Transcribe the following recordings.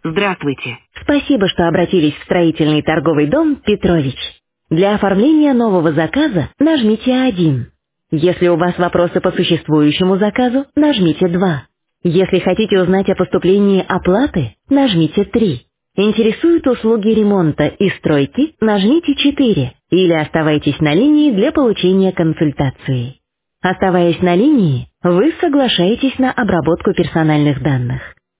Здравствуйте. Спасибо, что обратились в строительный торговый дом «Петрович». Для оформления нового заказа нажмите 1. Если у вас вопросы по существующему заказу, нажмите 2. Если хотите узнать о поступлении оплаты, нажмите 3. Интересуют услуги ремонта и стройки, нажмите 4. Или оставайтесь на линии для получения консультации. Оставаясь на линии, вы соглашаетесь на обработку персональных данных.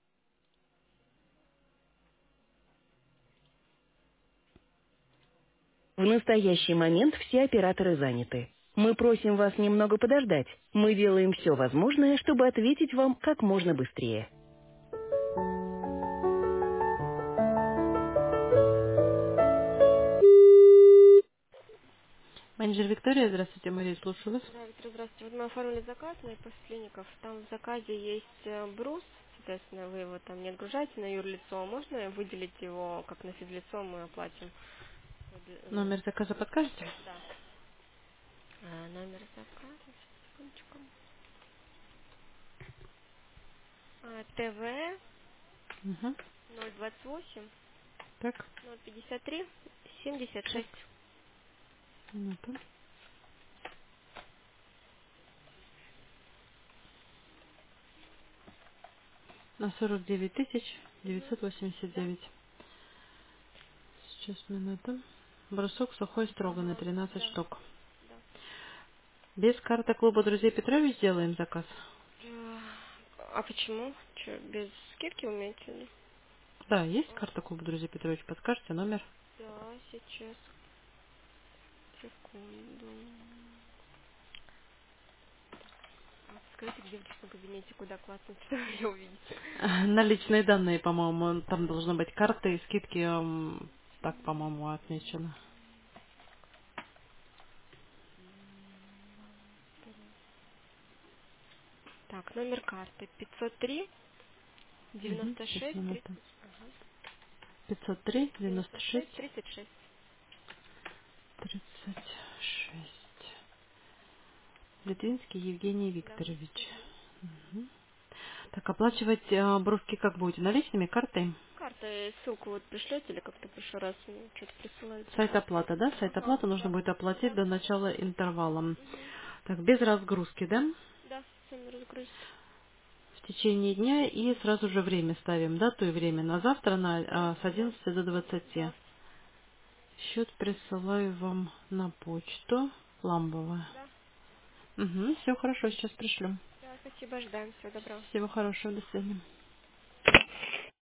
В настоящий момент все операторы заняты. Мы просим вас немного подождать. Мы делаем все возможное, чтобы ответить вам как можно быстрее. Менеджер Виктория, здравствуйте, Мария, слушаю вас. Да, Виктор, здравствуйте. Вот мы оформили заказ на ипостленников. Там в заказе есть брус, соответственно, вы его там не отгружаете на юрлицо. Можно выделить его как на физлицо, мы оплатим? Номер заказа подскажете? Да. Номер заказа, секундочку. ТВ Угу. 028 Так, 053 так, 76. минуту. На 49 989. Сейчас минуту. Брусок сухой строганный, Ага, 13 да, штук. да. Без карты клуба друзей Петрович сделаем заказ? А почему? Че, без скидки умеете? Ли? Да, есть карта клуба друзей Петрович, подскажете номер? Да, сейчас, секунду. Скажите, где в личном кабинете, куда классно ее увидеть? Наличные данные, по-моему, там должны быть карты и скидки, так, по-моему, отмечено. Так, номер карты 503 Сейчас, 96 30, минуту. ага, 503 96 96 36. 36. Литвинский Евгений Да. Викторович. Мгм. Так, оплачивать бровки как будете? Наличными, картой? Карта, ссылку вот пришлете или как-то в прошлый раз что-то присылаете? Сайт оплата, да? Сайт Ага, оплаты нужно да, будет оплатить да. до начала интервала. Угу. Так, без разгрузки, да? Да, сами разгрузите. В течение дня и сразу же время ставим, дату и время. На завтра Да, с 11 до 20. да, Счет присылаю вам на почту. Ламбова. да. Угу, все хорошо, сейчас пришлю. Да, спасибо, ждаем. Всего доброго. Всего хорошего, до свидания.